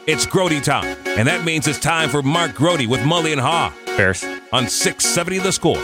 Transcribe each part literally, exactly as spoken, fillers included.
It's Grote time, and that means it's time for Mark Grote with Mully and Haw. Bears. On six seventy The Score.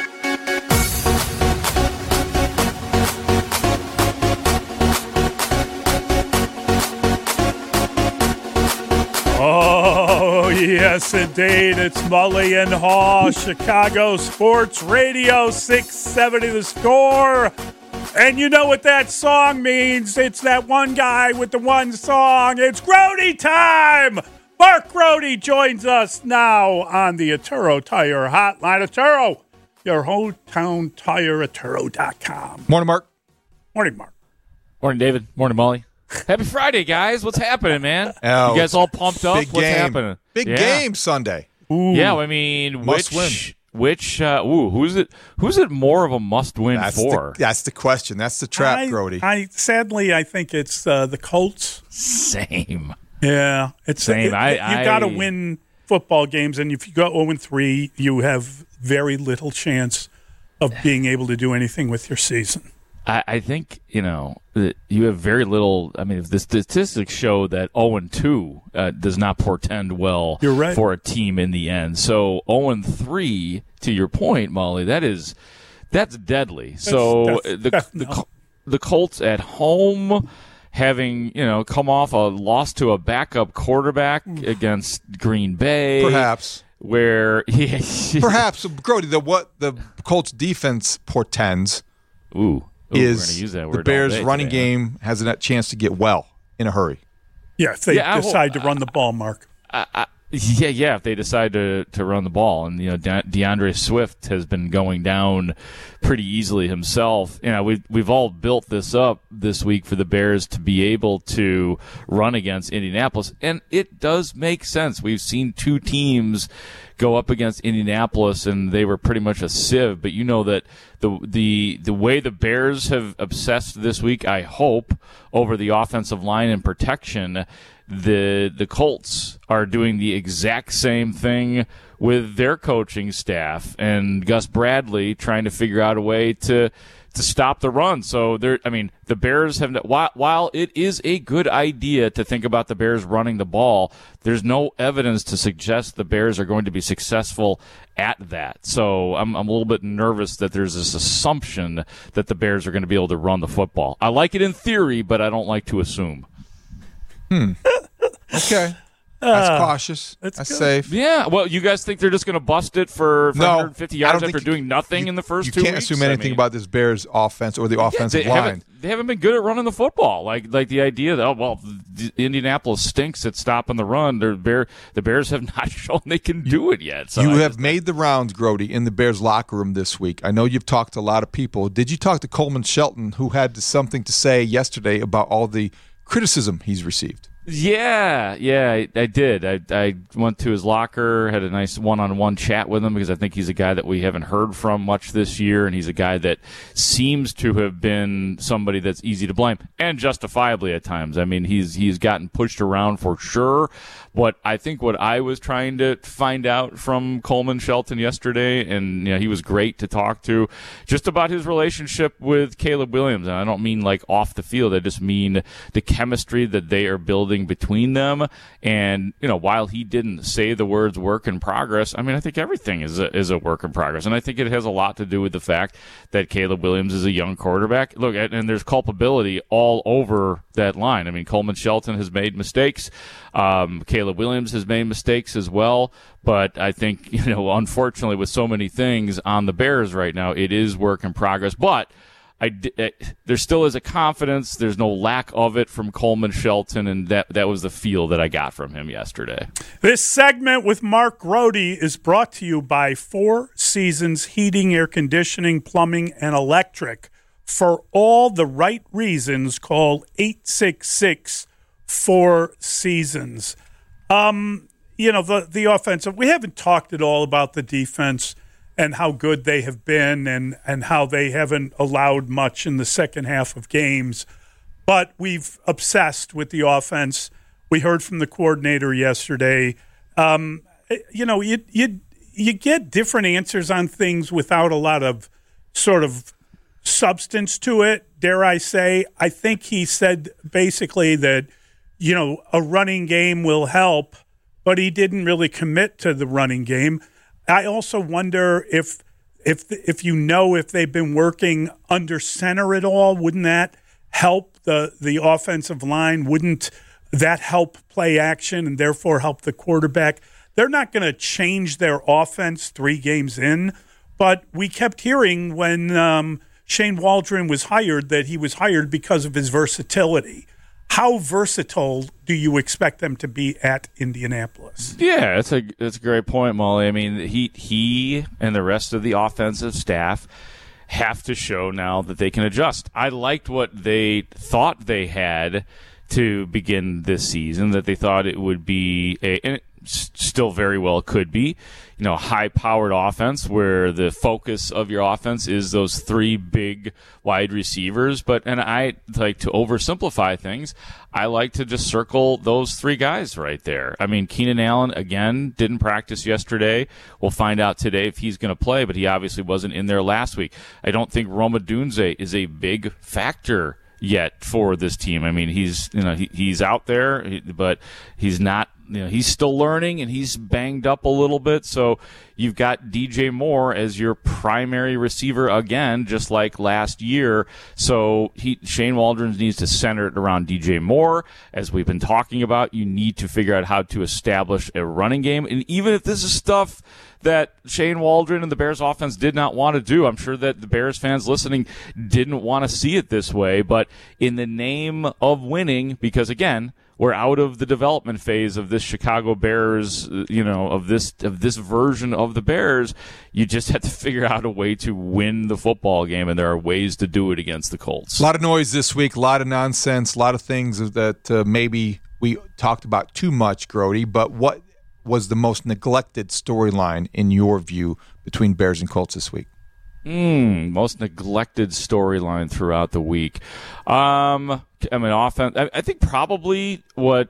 Oh, yes, indeed. It's Mully and Haw, Chicago Sports Radio, six seventy The Score. And you know what that song means. It's that one guy with the one song. It's Grote time. Mark Grote joins us now on the Atturo Tire Hotline. Atturo, your hometown tire, Atturo dot com. Morning, Mark. Morning, Mark. Morning, David. Morning, Molly. Happy Friday, guys. What's happening, man? Oh, you guys all pumped up? big What's game. happening? Big yeah. game Sunday. Ooh. Yeah, I mean, Must which, win. which, uh, ooh, who's it, who's it more of a must win That's for? the, that's the question. That's the trap, I, Grote. I sadly, I think it's uh, the Colts. Same. Yeah, it's Same. It, I- you got to I- win football games, and if you go oh and three, you have very little chance of being able to do anything with your season. I, I think, you know, that you have very little. I mean, if the statistics show that oh and two uh, does not portend well You're right. for a team in the end. So oh and three, to your point, Molly, that is that's deadly. so that's the, death the knell. the Colts at home, having, you know, come off a loss to a backup quarterback against Green Bay, Perhaps. where yeah, Perhaps, Grote, the, what the Colts defense portends ooh, ooh, we're is gonna use that word the all Bears' day running today, huh? game has a chance to get well in a hurry. Yeah, if they Yeah, I hope- decide to run the ball, Mark. Yeah, yeah. If they decide to, to run the ball, and you know, De- DeAndre Swift has been going down pretty easily himself. You know, we've we've all built this up this week for the Bears to be able to run against Indianapolis, and it does make sense. We've seen two teams go up against Indianapolis, and they were pretty much a sieve. But you know that the the the way the Bears have obsessed this week, I hope, over the offensive line and protection, the the Colts are doing the exact same thing with their coaching staff and Gus Bradley trying to figure out a way to to stop the run. So there, I mean, the Bears have, while, while it is a good idea to think about the Bears running the ball, there's no evidence to suggest the Bears are going to be successful at that. So I'm, I'm a little bit nervous that there's this assumption that the Bears are going to be able to run the football. I like it in theory, but I don't like to assume. Hmm. Okay. That's cautious. that's That's good. safe. Yeah, well, you guys think they're just going to bust it for, for No, one hundred fifty I yards don't after think you- doing nothing you- in the first you two can't weeks? assume I anything mean- about this Bears offense or the offensive they line. Haven't, they haven't been good at running the football. Like like the idea that, oh, well, the Indianapolis stinks at stopping the run. The Bear the Bears have not shown they can do it yet. So you I have just- made the rounds, Grote, in the Bears locker room this week. I know you've talked to a lot of people. Did you talk to Coleman Shelton, who had something to say yesterday about all the criticism he's received? Yeah, yeah, I, I did. I, I went to his locker, had a nice one-on-one chat with him because I think he's a guy that we haven't heard from much this year, and he's a guy that seems to have been somebody that's easy to blame, and justifiably at times. I mean, he's he's gotten pushed around for sure, but I think what I was trying to find out from Coleman Shelton yesterday, and you know, he was great to talk to, just about his relationship with Caleb Williams. And I don't mean like off the field. I just mean the chemistry that they are building between them. And, you know, while he didn't say the words work in progress, I mean, I think everything is a, is a work in progress. And I think it has a lot to do with the fact that Caleb Williams is a young quarterback. Look, and there's culpability all over that line. I mean, Coleman Shelton has made mistakes. Um, Caleb Williams has made mistakes as well. But I think, you know, unfortunately, with so many things on the Bears right now, it is work in progress. But I, I, there still is a confidence. There's no lack of it from Coleman Shelton, and that, that was the feel that I got from him yesterday. This segment with Mark Grote is brought to you by Four Seasons Heating, Air Conditioning, Plumbing, and Electric. For all the right reasons, call eight six six, four seasons. Um, you know, the, the offensive, we haven't talked at all about the defense and how good they have been and, and how they haven't allowed much in the second half of games. But we've obsessed with the offense. We heard from the coordinator yesterday. Um, you know, you, you, you get different answers on things without a lot of sort of substance to it, dare I say. I think he said basically that you know, a running game will help, but he didn't really commit to the running game. I also wonder if if if you know if they've been working under center at all, wouldn't that help the, the offensive line? Wouldn't that help play action and therefore help the quarterback? They're not going to change their offense three games in, but we kept hearing when um, Shane Waldron was hired that he was hired because of his versatility. How versatile do you expect them to be at Indianapolis? Yeah, that's a that's a great point, Molly. I mean, he he and the rest of the offensive staff have to show now that they can adjust. I liked what they thought they had to begin this season, that they thought it would be a, and it still very well could be, you know, high-powered offense where the focus of your offense is those three big wide receivers. But, and I like to oversimplify things, I like to just circle those three guys right there. I mean, Keenan Allen, again, didn't practice yesterday. We'll find out today if he's going to play, but he obviously wasn't in there last week. I don't think Roma Dunze is a big factor yet for this team. I mean, he's, you know, he, he's out there, but he's not, you know, he's still learning and he's banged up a little bit. So you've got D J Moore as your primary receiver again, just like last year. So he, Shane Waldron needs to center it around D J Moore. As we've been talking about, you need to figure out how to establish a running game. And even if this is stuff that Shane Waldron and the Bears offense did not want to do, I'm sure that the Bears fans listening didn't want to see it this way. But in the name of winning, because again, we're out of the development phase of this Chicago Bears, you know, of this of this version of the Bears. You just have to figure out a way to win the football game, and there are ways to do it against the Colts. A lot of noise this week, a lot of nonsense, a lot of things that uh, maybe we talked about too much, Grody. But what was the most neglected storyline, in your view, between Bears and Colts this week? Mm, most neglected storyline throughout the week. Um, I mean, offense. I, I think probably what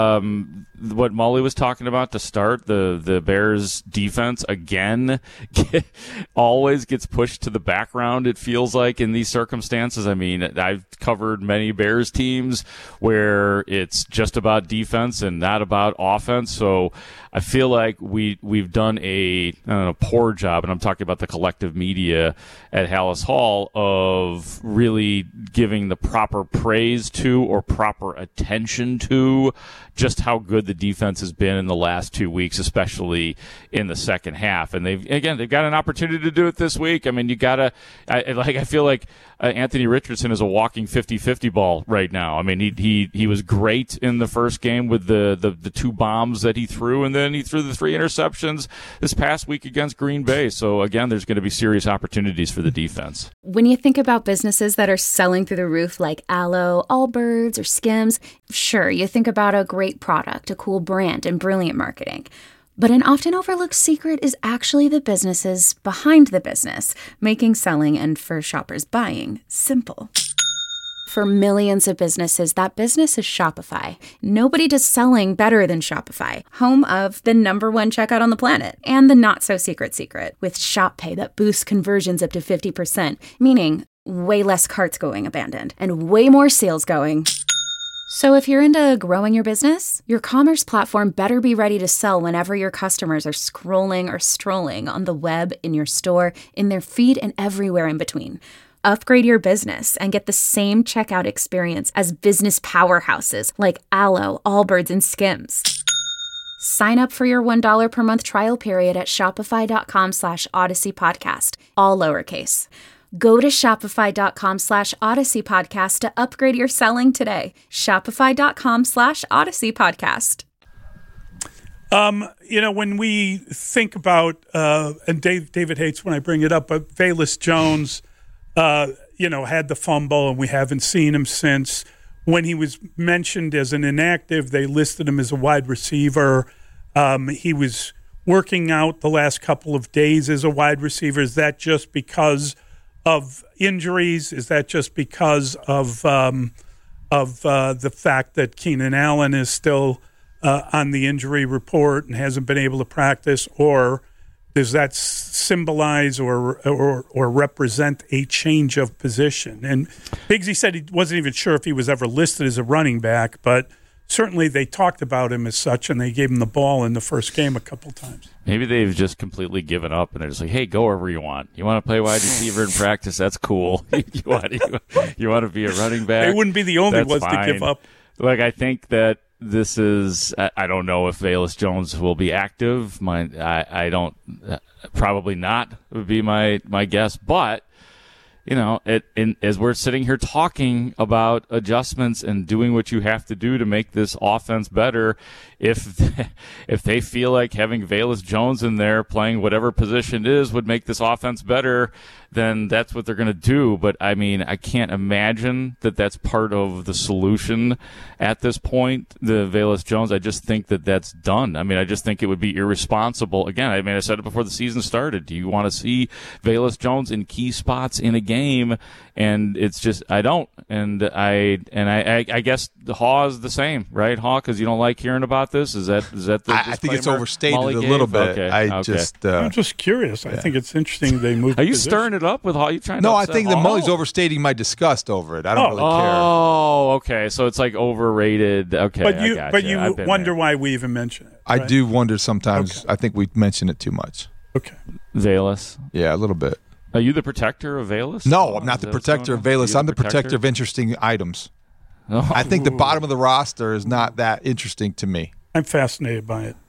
um, what Molly was talking about to start, the the Bears defense again get, always gets pushed to the background, it feels like, in these circumstances. I mean, I've covered many Bears teams where it's just about defense and not about offense. So I feel like we, we've done a, I don't know, poor job, and I'm talking about the collective media at Hallis Hall, of really giving the proper praise to or proper attention to just how good the defense has been in the last two weeks, especially in the second half. And they've, again, they've got an opportunity to do it this week. I mean, you gotta, I, like, I feel like uh, Anthony Richardson is a walking fifty-fifty ball right now. I mean, he, he, he was great in the first game with the, the, the two bombs that he threw, and then he threw the three interceptions this past week against Green Bay. So again, there's going to be serious opportunities for the defense. When you think about businesses that are selling through the roof like Aloe, Allbirds, or Skims, sure, you think about a great product, a cool brand, and brilliant marketing. But an often overlooked secret is actually the businesses behind the business, making selling and, for shoppers, buying simple. For millions of businesses, that business is Shopify. Nobody does selling better than Shopify, home of the number one checkout on the planet, and the not-so-secret secret, with Shop Pay that boosts conversions up to fifty percent, meaning way less carts going abandoned, and way more sales going. So if you're into growing your business, your commerce platform better be ready to sell whenever your customers are scrolling or strolling on the web, in your store, in their feed, and everywhere in between. Upgrade your business and get the same checkout experience as business powerhouses like Aloe, Allbirds, and Skims. Sign up for your one dollar per month trial period at shopify.com slash Odyssey Podcast, all lowercase. Go to shopify.com slash Odyssey Podcast to upgrade your selling today. Shopify.com slash Odyssey Podcast. Um, you know, when we think about, uh, and Dave, David hates when I bring it up, but Velus Jones, uh, you know, had the fumble, and we haven't seen him since. When he was mentioned as an inactive, they listed him as a wide receiver. Um, he was working out the last couple of days as a wide receiver. Is that just because of injuries? Is that just because of um, of uh, the fact that Keenan Allen is still uh, on the injury report and hasn't been able to practice, or does that symbolize or or or represent a change of position? And Bigsy said he wasn't even sure if he was ever listed as a running back, but certainly they talked about him as such, and they gave him the ball in the first game a couple times. Maybe they've just completely given up, and they're just like, "Hey, go wherever you want. You want to play wide receiver in practice? That's cool. you want you, you want to be a running back? They wouldn't be the only That's ones fine. to give up." Like, I think that this is. I, I don't know if Velus Jones will be active. My, I, I don't. Uh, probably not would be my my guess, but. You know, it, in, as we're sitting here talking about adjustments and doing what you have to do to make this offense better, if if they feel like having Velus Jones in there playing whatever position it is would make this offense better, then that's what they're going to do. But, I mean, I can't imagine that that's part of the solution at this point, the Velus Jones. I just think that that's done. I mean, I just think it would be irresponsible. Again, I mean, I said it before the season started. Do you want to see Velus Jones in key spots in a game? And it's just, I don't. And I and I, I, I guess the Haw is the same, right, Haw? Because you don't like hearing about this? Is that is that the I, I think it's disclaimer overstated Molly a gave? little bit. Okay, I okay. just. Uh, I'm just curious. I think it's interesting they moved. Are you position. stirring it up with Haw? You trying to no, I upset think that Haw? Mully's overstating my disgust over it. I don't Oh. really care. Oh, okay. So it's like overrated. Okay, But I you, gotcha. but you I've been wonder there. why we even mention it. I right? do wonder sometimes. Okay. I think we mention it too much. Okay. Velus. Yeah, a little bit. Are you the protector of Velus? No, I'm Is not the that what's protector going of on? Velus. You're I'm the protector of interesting items. Oh. I think the bottom of the roster is not that interesting to me. I'm fascinated by it.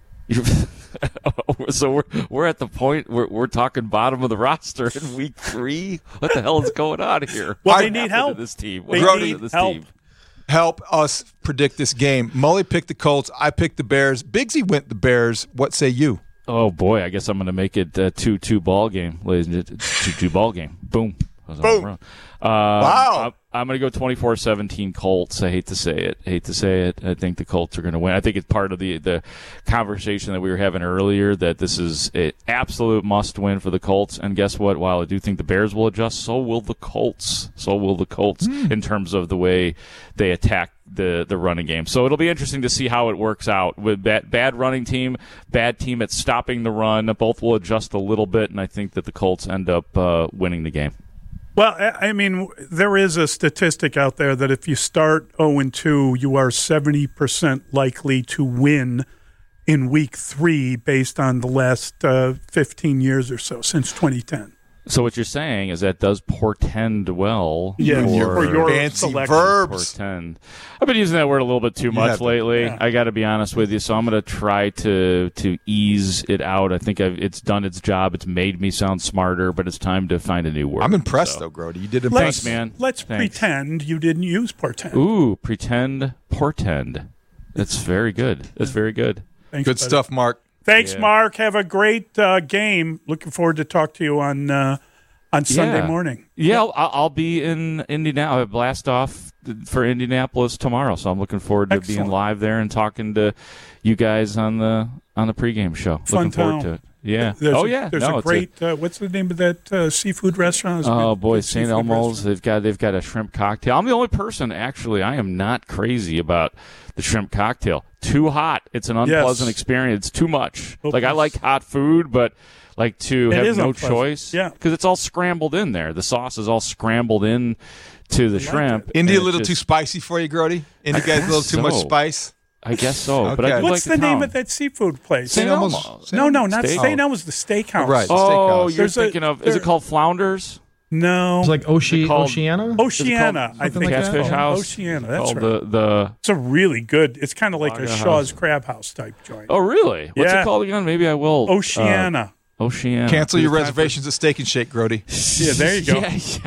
So we're we're at the point where we're talking bottom of the roster in week three. What the hell is going on here? Well, What they need happened help. to this team. They What happened need to this help. team? Help us predict this game. Mully picked the Colts. I picked the Bears. Bigsy went the Bears. What say you? Oh boy, I guess I'm going to make it a two-two ball game, ladies and gentlemen. two-two ball game. Boom. That was all Boom. wrong. Uh, Wow. I'm, I'm going to go twenty-four seventeen Colts. I hate to say it. I hate to say it. I think the Colts are going to win. I think it's part of the, the conversation that we were having earlier that this is an absolute must-win for the Colts. And guess what? While I do think the Bears will adjust, so will the Colts. So will the Colts Mm. in terms of the way they attack the, the running game. So it'll be interesting to see how it works out. With that bad running team, bad team at stopping the run, both will adjust a little bit, and I think that the Colts end up uh, winning the game. Well, I I mean, there is a statistic out there that if you start oh and two, you are seventy percent likely to win in week three based on the last uh, fifteen years or so, since twenty ten. So what you're saying is that does portend well Yeah, for, for your Fancy selection. verbs. portend. I've been using that word a little bit too much have. lately. Yeah. I got to be honest with you, so I'm going to try to to ease it out. I think I've, it's done its job. It's made me sound smarter, but it's time to find a new word. I'm impressed, So- though, Grody. You did Let's, impress Thanks, man. let's Thanks. pretend you didn't use portend. Ooh, pretend, portend. That's very good. That's very good. Thanks, Good buddy. stuff, Mark. Thanks, Yeah. Mark. Have a great uh, game. Looking forward to talk to you on uh, on Sunday Yeah. morning. Yeah, I'll, I'll be in Indianapolis. Blast off for Indianapolis tomorrow, so I'm looking forward to Excellent. being live there and talking to you guys on the on the pregame show. Fun looking forward town. to it. Yeah. There's oh a, yeah. There's no, a it's great. uh, what's the name of that uh, seafood restaurant? It's a Oh good- boy, good Saint seafood Elmo's. restaurant. They've got they've got a shrimp cocktail. I'm the only person actually. I am not crazy about the shrimp cocktail. Too hot. It's an unpleasant Yes. experience. Too much. Well, like I like hot food, but like to It have is no unpleasant. choice. Yeah. because it's all scrambled in there. The sauce is all scrambled in to the shrimp. India and a little it's too just- spicy for you, Grody? India I guys a little guess too much so. spice? I guess so. But I Okay. do What's like the, name town. of that seafood place? Saint Elmo's. Elmo's. No, no, not Steak? Saint Elmo's. The steakhouse. Right. Oh, Steakhouse. you're There's a- thinking of? Is there- it called Flounders? No, It's like Oce- it called- Oceana? Oceana. I something think like it's that? Catfish called. House. Oceana. That's called right. The the. It's a really good. It's kind of like a Lager Shaw's House. Crab House type joint. Oh really? What's Yeah. it called again? Maybe I will. Oceana. Uh, Oceana. Cancel your It's time for- reservations at Steak and Shake, Grody. yeah, there you go.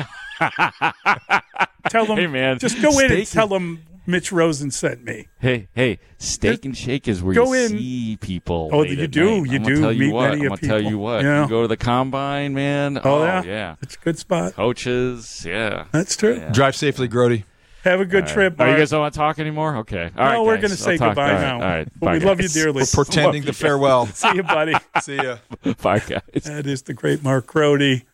Yeah, yeah. Tell them. Hey, man. Just go in and Steak tell them Mitch Rosen sent me. Hey, hey, Steak and Shake is where Go you in- see people. Oh, late you at do. night. You I'm gonna do Tell you meet what. many I'm of gonna tell people. you what. Yeah. You go to the combine, man. Oh, yeah. yeah. It's a good spot. Coaches, yeah. That's true. Yeah. Drive safely, Grody. Have a good trip, Oh, you Mark. guys don't want to talk anymore? Okay. All no, right, we're guys. going to say I'll talk- goodbye all right, now. All right. But Bye, we love you guys. dearly. We're pretending to farewell. See you, buddy. See ya. Bye, guys. That is the great Mark Crody.